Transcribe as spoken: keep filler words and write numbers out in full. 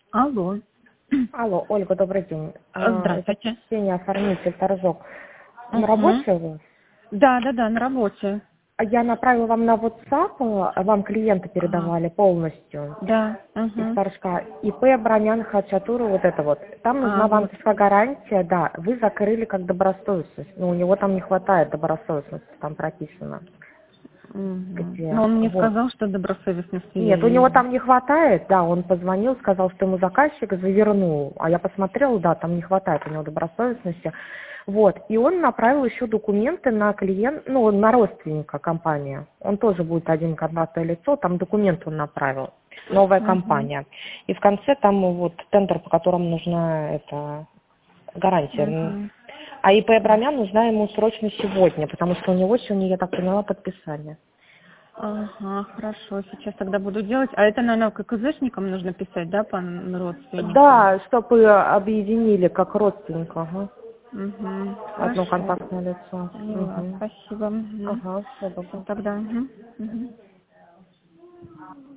Алло. Алло, Ольга, добрый день. А, А, Это Здравствуйте. Ксения, оформитель торжок. На Угу. работе вы? Да, да, да, на работе. А Я направила вам на WhatsApp, а вам клиента Ага. передавали полностью Да. из Угу. торжка. ИП Бронян Хачатура, вот это вот. Там А, нужна вот. банковская гарантия, да. Вы закрыли как добросовестность. Но у него там не хватает добросовестности, там прописано. Угу. Где? Но он мне Вот. сказал, что добросовестности я Нет, у него есть. там не хватает, да, он позвонил, сказал, что ему заказчик завернул, а я посмотрела, да, там не хватает у него добросовестности, вот, и он направил еще документы на клиент, ну, на родственника компании, он тоже будет один контактное лицо, там документ он направил, новая Угу. компания, и в конце там вот тендер, по которому нужна эта гарантия, Угу. а ИП Абрамян нужна ему срочно сегодня, потому что у него сегодня, я так поняла, подписание. Ага, хорошо, сейчас тогда буду делать. А это, наверное, как ИЗшникам нужно писать, да, по н- родственнику? Да, чтобы объединили как родственника. Ага. Угу. Одно Хорошо. контактное лицо. Поняла, Угу. спасибо. Угу. Ага, все, Все добро. тогда. Угу. Угу.